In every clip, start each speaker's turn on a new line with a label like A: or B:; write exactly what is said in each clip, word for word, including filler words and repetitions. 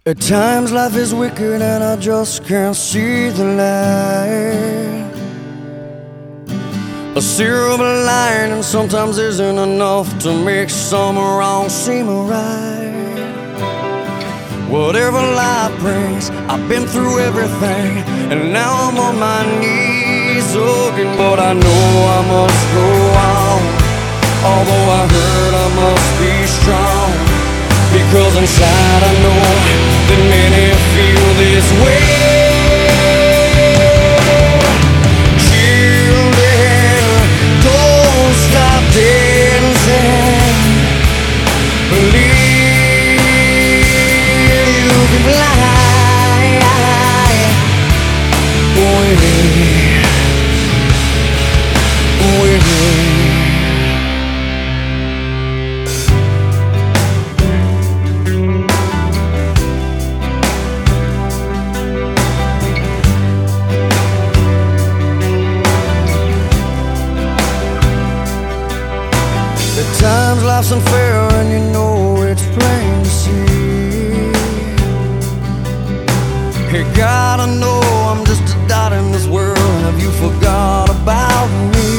A: At times life is wicked and I just can't see the light. A silver lining sometimes isn't enough to make some wrong seem right. Whatever life brings, I've been through everything, and now I'm on my knees looking. But I know I must go on, although I hurt I must be strong, because inside I know that many feel this way. Children, don't stop dancing. Believe you can fly away, away. At times life's unfair and you know it's plain to see. You gotta know I'm just a dot in this world. Have you forgot about me?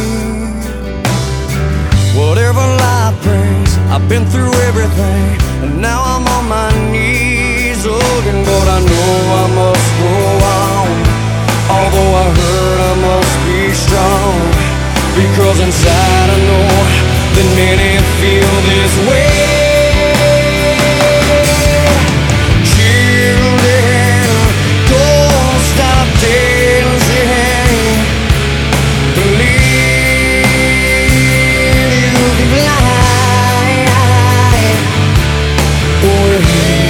A: Whatever life brings, I've been through everything, and now I'm on my knees looking. But I know I must go on, although I hurt I must be strong, because inside I know that many feel this way. Children, don't stop dancing. Believe you can fly away.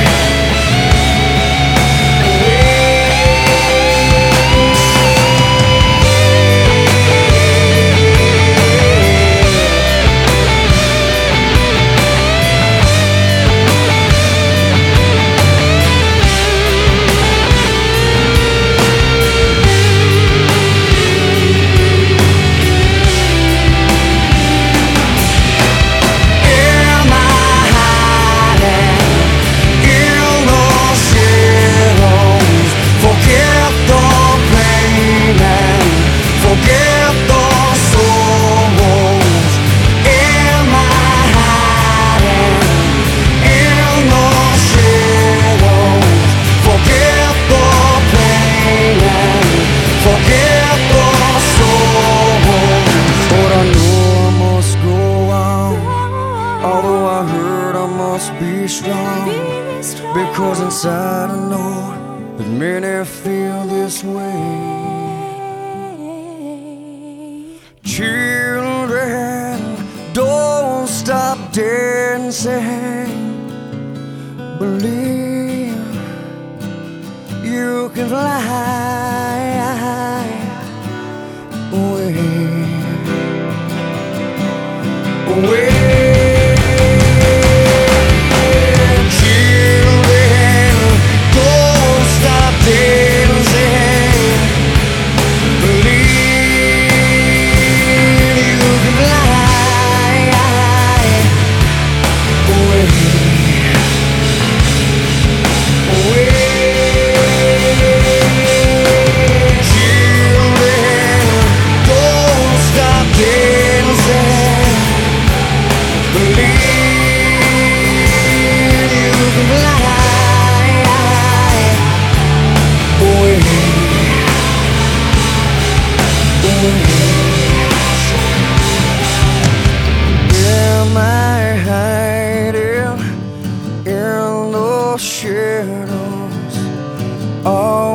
A: Be strong, because inside I know that many feel this way. Children, don't stop dancing. Believe you can fly away, away. Am I hiding in the shadows? Oh,